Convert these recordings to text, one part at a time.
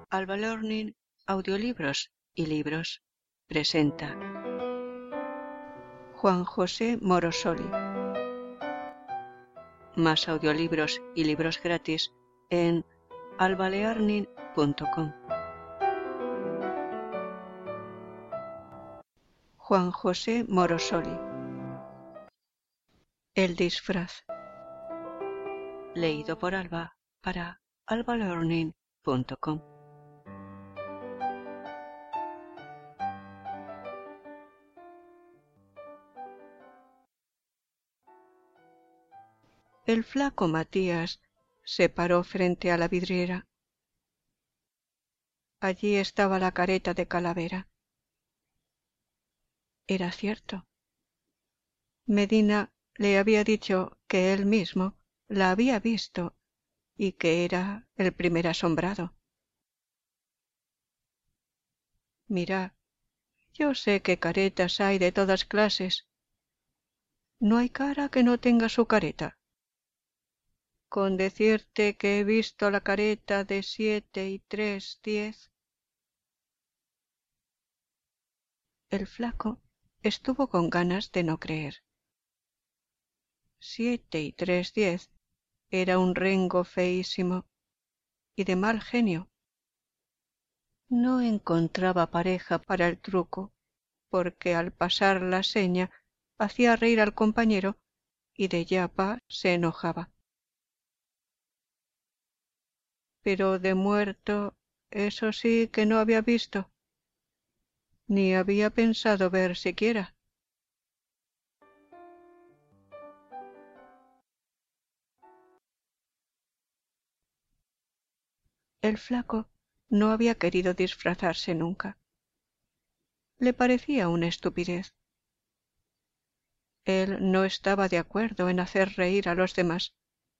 Alba Learning, audiolibros y libros, presenta Juan José Morosoli. Más audiolibros y libros gratis en albalearning.com. Juan José Morosoli. El disfraz. Leído por Alba para albalearning.com. El flaco Matías se paró frente a la vidriera. Allí estaba la careta de calavera. Era cierto. Medina le había dicho que él mismo la había visto y que era el primer asombrado. Mirad, yo sé que caretas hay de todas clases. No hay cara que no tenga su careta. Con decirte que he visto la careta de 7 y 3/10. El flaco estuvo con ganas de no creer. 7 y 3/10 era un rengo feísimo y de mal genio. No encontraba pareja para el truco, porque al pasar la seña hacía reír al compañero y de yapa se enojaba. Pero de muerto, eso sí que no había visto, ni había pensado ver siquiera. El flaco no había querido disfrazarse nunca. Le parecía una estupidez. Él no estaba de acuerdo en hacer reír a los demás.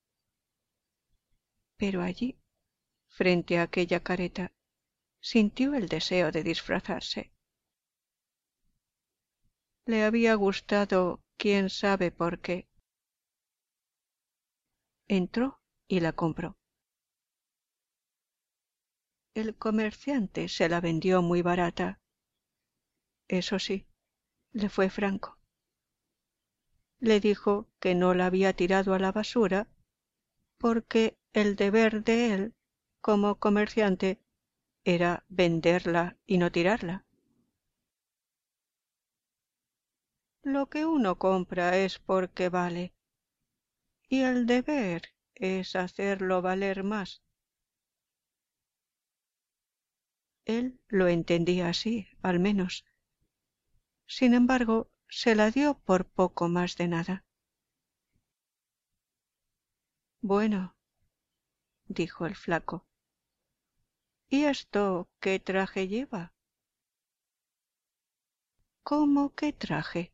Pero allí, frente a aquella careta, sintió el deseo de disfrazarse. Le había gustado, quién sabe por qué. Entró y la compró. El comerciante se la vendió muy barata. Eso sí, le fue franco. Le dijo que no la había tirado a la basura porque el deber de él, como comerciante, era venderla y no tirarla. Lo que uno compra es porque vale, y el deber es hacerlo valer más. Él lo entendía así, al menos. Sin embargo, se la dio por poco más de nada. Bueno, dijo el flaco, ¿y esto qué traje lleva? ¿Cómo qué traje?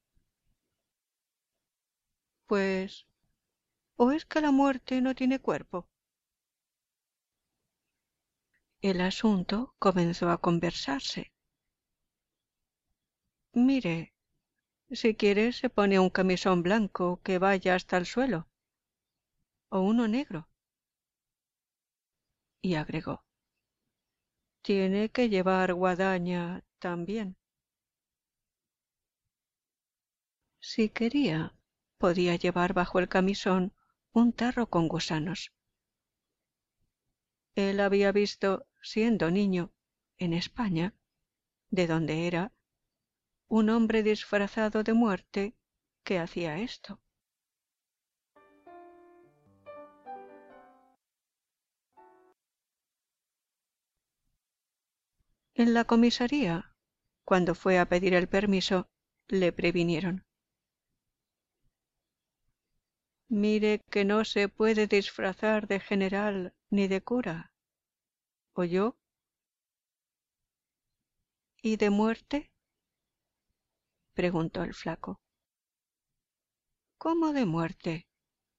Pues, ¿o es que la muerte no tiene cuerpo? El asunto comenzó a conversarse. Mire, si quiere se pone un camisón blanco que vaya hasta el suelo, o uno negro. Y agregó, tiene que llevar guadaña también. Si quería, podía llevar bajo el camisón un tarro con gusanos. Él había visto, siendo niño, en España, de donde era, un hombre disfrazado de muerte que hacía esto. En la comisaría, cuando fue a pedir el permiso, le previnieron. Mire que no se puede disfrazar de general ni de cura. ¿Oyó? ¿Y de muerte? Preguntó el flaco. ¿Cómo de muerte?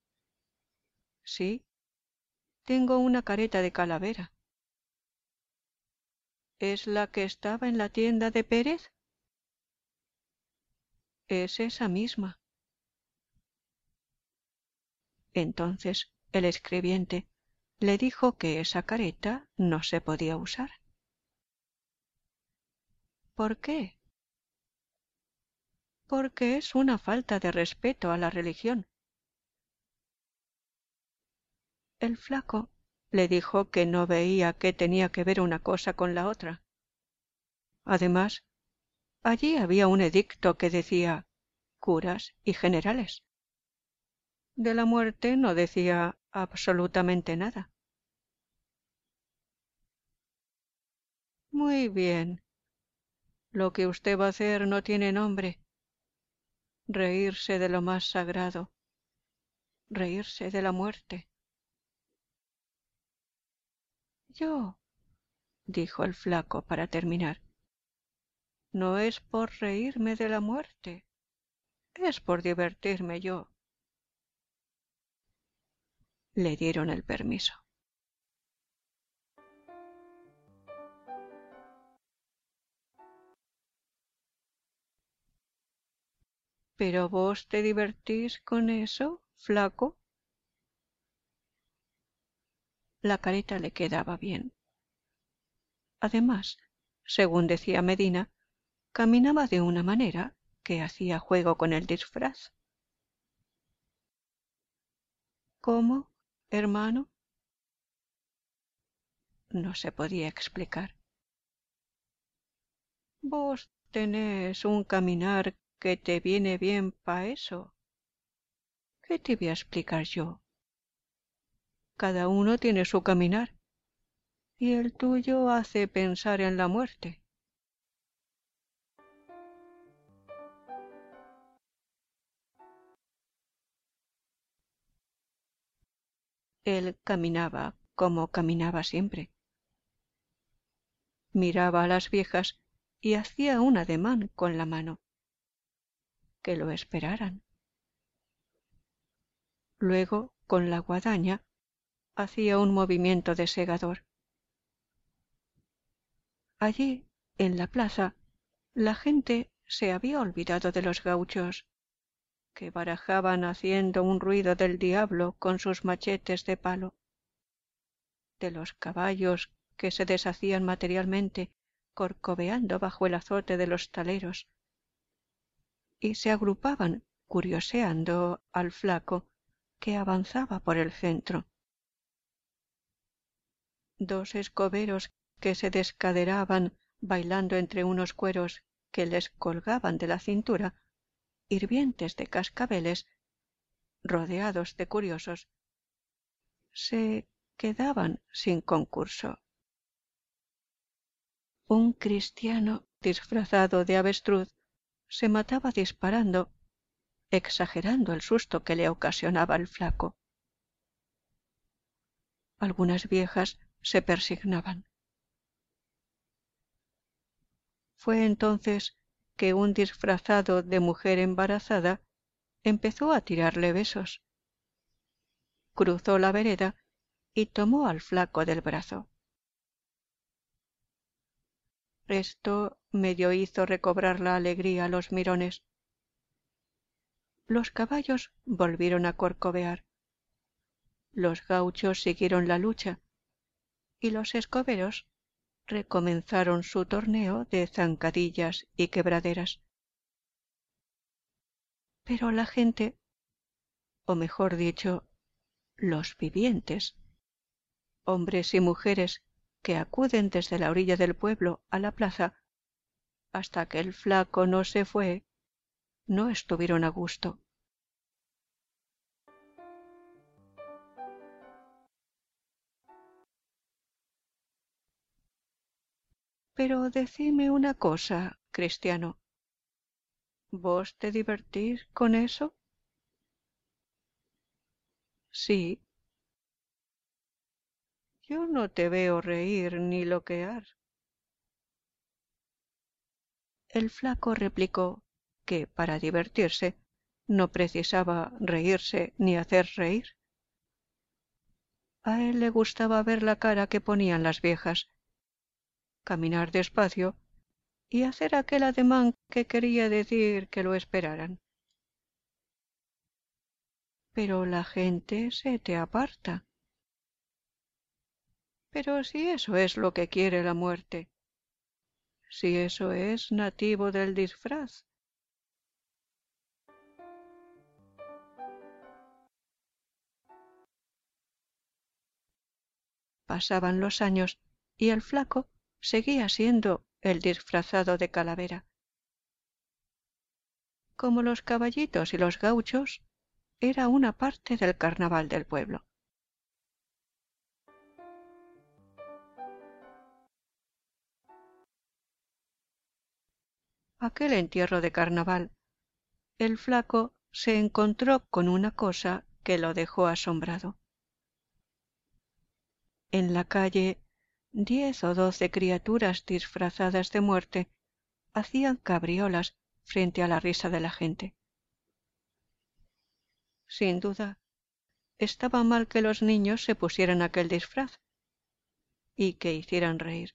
Sí, tengo una careta de calavera. ¿Es la que estaba en la tienda de Pérez? Es esa misma. Entonces el escribiente le dijo que esa careta no se podía usar. ¿Por qué? Porque es una falta de respeto a la religión. El flaco le dijo que no veía qué tenía que ver una cosa con la otra. Además, allí había un edicto que decía curas y generales. De la muerte no decía absolutamente nada. Muy bien. Lo que usted va a hacer no tiene nombre. Reírse de lo más sagrado. Reírse de la muerte. Yo, dijo el flaco para terminar, no es por reírme de la muerte, es por divertirme yo. Le dieron el permiso. ¿Pero vos te divertís con eso, flaco? La careta le quedaba bien. Además, según decía Medina, caminaba de una manera que hacía juego con el disfraz. ¿Cómo, hermano? No se podía explicar. Vos tenés un caminar que te viene bien pa' eso. ¿Qué te voy a explicar yo? Cada uno tiene su caminar, y el tuyo hace pensar en la muerte. Él caminaba como caminaba siempre. Miraba a las viejas y hacía un ademán con la mano. Que lo esperaran. Luego, con la guadaña, hacía un movimiento de segador. Allí, en la plaza, la gente se había olvidado de los gauchos, que barajaban haciendo un ruido del diablo con sus machetes de palo, de los caballos que se deshacían materialmente corcoveando bajo el azote de los taleros, y se agrupaban curioseando al flaco que avanzaba por el centro. Dos escoberos que se descaderaban bailando entre unos cueros que les colgaban de la cintura, hirvientes de cascabeles, rodeados de curiosos, se quedaban sin concurso. Un cristiano disfrazado de avestruz se mataba disparando, exagerando el susto que le ocasionaba el flaco. Algunas viejas se persignaban. Fue entonces que un disfrazado de mujer embarazada empezó a tirarle besos. Cruzó la vereda y tomó al flaco del brazo. Esto medio hizo recobrar la alegría a los mirones. Los caballos volvieron a corcovear. Los gauchos siguieron la lucha y los escoberos recomenzaron su torneo de zancadillas y quebraderas. Pero la gente, o mejor dicho, los vivientes, hombres y mujeres que acuden desde la orilla del pueblo a la plaza, hasta que el flaco no se fue, no estuvieron a gusto. Pero decime una cosa, cristiano, ¿vos te divertís con eso? Sí. Yo no te veo reír ni loquear. El flaco replicó que para divertirse no precisaba reírse ni hacer reír. A él le gustaba ver la cara que ponían las viejas, caminar despacio y hacer aquel ademán que quería decir que lo esperaran. Pero la gente se te aparta. Pero si eso es lo que quiere la muerte, si eso es nativo del disfraz. Pasaban los años y el flaco seguía siendo el disfrazado de calavera. Como los caballitos y los gauchos, era una parte del carnaval del pueblo. Aquel entierro de carnaval, el flaco se encontró con una cosa que lo dejó asombrado. En la calle, 10 o 12 criaturas disfrazadas de muerte hacían cabriolas frente a la risa de la gente. Sin duda, estaba mal que los niños se pusieran aquel disfraz y que hicieran reír.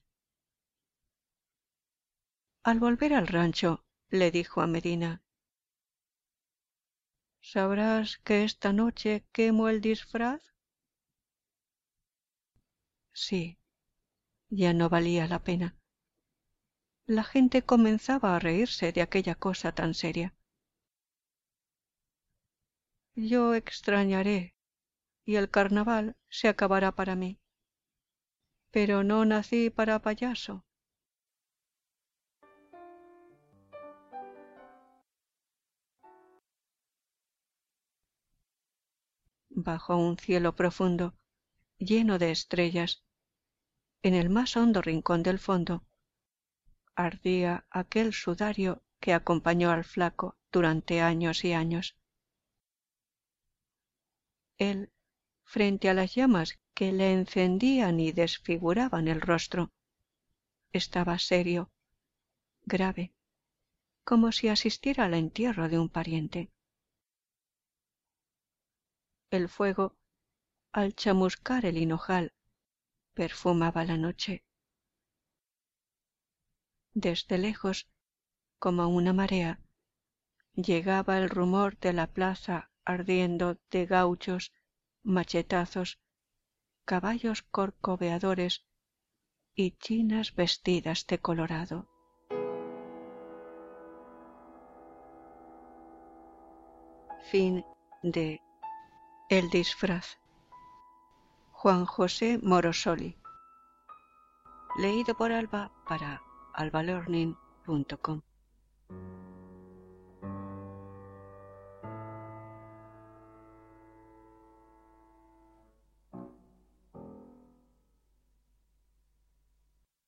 Al volver al rancho, le dijo a Medina: ¿sabrás que esta noche quemo el disfraz? Sí, ya no valía la pena. La gente comenzaba a reírse de aquella cosa tan seria. Yo extrañaré, y el carnaval se acabará para mí. Pero no nací para payaso. Bajo un cielo profundo, lleno de estrellas, en el más hondo rincón del fondo, ardía aquel sudario que acompañó al flaco durante años y años. Él, frente a las llamas que le encendían y desfiguraban el rostro, estaba serio, grave, como si asistiera al entierro de un pariente. El fuego, al chamuscar el hinojal, perfumaba la noche. Desde lejos, como una marea, llegaba el rumor de la plaza ardiendo de gauchos, machetazos, caballos corcoveadores y chinas vestidas de colorado. Fin de El disfraz. Juan José Morosoli. Leído por Alba para albalearning.com.